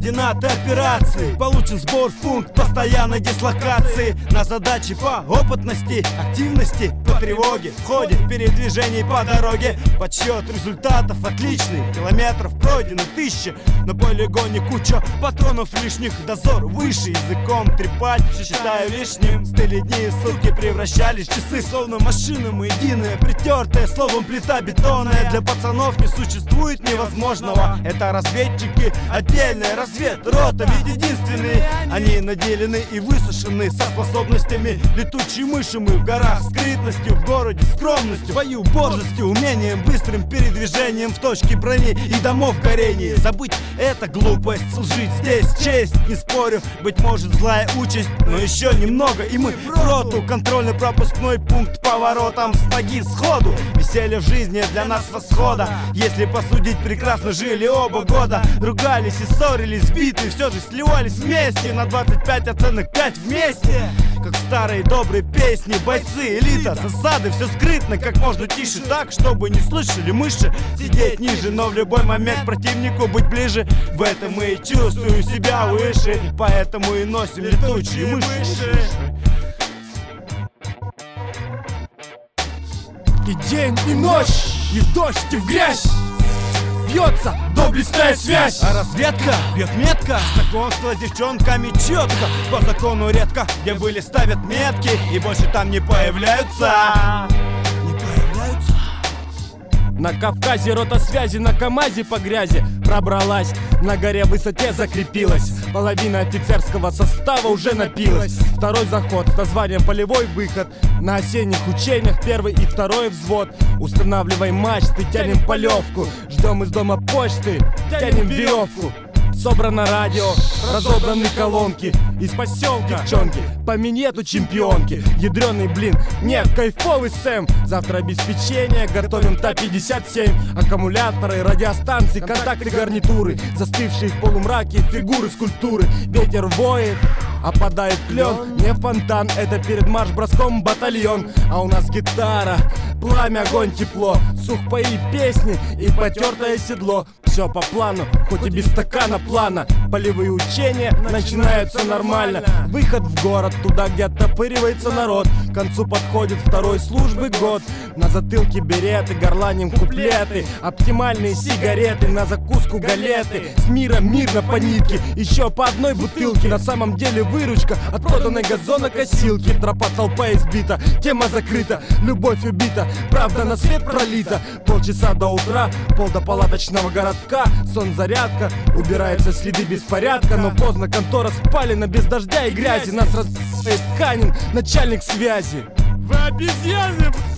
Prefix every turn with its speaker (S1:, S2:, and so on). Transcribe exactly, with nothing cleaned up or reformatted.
S1: координаты операции. Получен сбор в пункт постоянной дислокации. На задачи по опытности, активности, по тревоге. В ходе передвижений по дороге подсчет результатов отличный. Километров пройдено тысячи, на полигоне куча патронов лишних. Дозор выше, языком трепать считаю лишним. Стыли дни и сутки превращались в часы, словно машины мы единые, притертые, словом плита бетонная. Для пацанов не существует невозможного. Это разведчики, отдельная разведрота, ведь единственные они наделены и высушены, со способностями летучей мыши. Мы в горах, скрытностью, в городе скромностью, в бою борзостью, умением, быстрым передвижением в точке брони и домов горении. Забыть это глупость, служить здесь честь, не спорю, быть может злая участь, но еще немного и мы в роту. Контрольно-пропускной пункт поворотом с ноги сходу. Веселье в жизни для нас восхода. Если посудить, прекрасно жили оба года. Ругались и ссорились, биты, все же сливались вместе. На двадцать пять оценок пять вместе. Как в старые добрые песни, бойцы, элита. Засады, все скрытно, как можно тише, так, чтобы не слышали мыши. Сидеть ниже, но в любой момент противнику быть ближе. В этом мы и чувствую себя выше, поэтому и носим летучие мыши.
S2: И день, и ночь, и в дождь, и в грязь бьется доблестная связь.
S1: А разведка бьет метко, знакомство с девчонками четко. По закону редко, где были ставят метки и больше там не появляются. Не появляются.
S2: На Кавказе рота связи на КамАЗе по грязи пробралась, на горе в высоте закрепилась. Половина офицерского состава уже напилась. Второй заход с названием полевой выход. На осенних учениях первый и второй взвод. Устанавливаем мачты, тянем полевку. Ждем из дома почты, тянем веревку. Собрано радио, разобраны колонки. Из поселка девчонки по минету чемпионки. Ядреный блин, нет, кайфовый Сэм. Завтра обеспечение, готовим Та пятьдесят семь. Аккумуляторы, радиостанции, контакты, гарнитуры. Застывшие в полумраке фигуры скульптуры. Ветер воет, опадает клен. Не фонтан, это перед марш-броском батальон. А у нас гитара, пламя, огонь, тепло. Сухпаи, песни и потертое седло. Все по плану, хоть и без стакана плана. Полевые учения начинаются нормально. Выход в город, туда, где оттопыривается народ. К концу подходит второй службы год. На затылке береты, горланим куплеты. Оптимальные сигареты, на закуску галеты. С миром мирно по нитке, еще по одной бутылке. На самом деле выручка от проданной газонокосилки. Тропа, толпа избита, тема закрыта. Любовь убита, правда на свет пролита. Полчаса до утра, пол до палаточного городка. Сон зарядка, убираются следы беспорядка. Но поздно, контора спалена, без дождя и грязи. Нас разбирает Канин, начальник связи.
S1: Вы обезьяны!